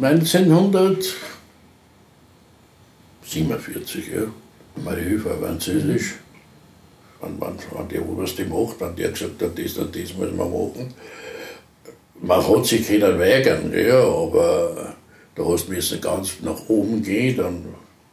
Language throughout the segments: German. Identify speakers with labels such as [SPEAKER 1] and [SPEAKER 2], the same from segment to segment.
[SPEAKER 1] 1947, ja. Mariahilfe war französisch. Wenn die Oberste macht, wenn der gesagt hat, das und das muss man machen. Man hat sich können weigern, ja, aber da hast du ganz nach oben gehen, dann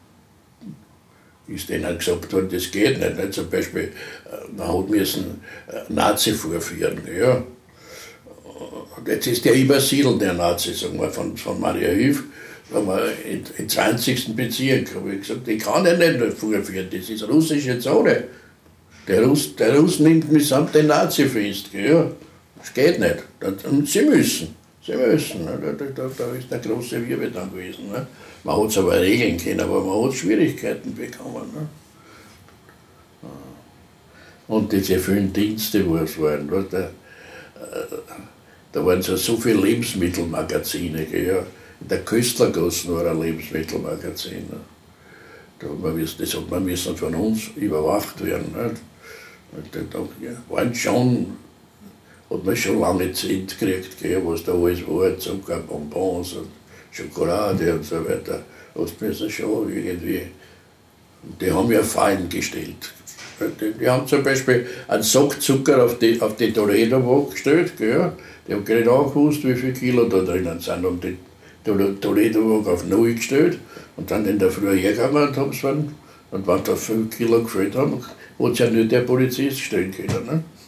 [SPEAKER 1] ist denen gesagt worden, das geht nicht. Zum Beispiel, man hat müssen Nazi vorführen, ja. Und jetzt ist der übersiedelt, der Nazi, sagen wir, von Mariahilfe, sagen wir, im 20. Bezirk. Habe ich gesagt, ich kann den nicht vorführen, das ist russische Zone. Der Russ nimmt mitsamt den Nazi fest, ja. Das geht nicht. Und sie müssen. Da ist der große Wirbel dann gewesen. Ne? Man hat es aber regeln können, aber man hat Schwierigkeiten bekommen. Ne? Und diese vielen Dienste, wo es waren, da waren so viele Lebensmittelmagazine. Ja. In der Köstlergasse war ein Lebensmittelmagazin. Ne? Das hat man müssen von uns überwacht werden. Nicht? Da hat man schon lange Zeit gekriegt, was da alles war, Zucker, Bonbons und Schokolade und so weiter. Das müssen schon irgendwie. Und die haben ja Fallen gestellt. Die haben zum Beispiel einen Sack Zucker auf die Toledo-Waage gestellt. Gell? Die haben genau gewusst, wie viel Kilo da drinnen sind. Und die Toledo-Waage auf 0 gestellt. Und dann in der Früh hergegangen und haben es dann, und wenn da 5 Kilo gefällt haben, hat es ja nicht der Polizist stellen können. Ne?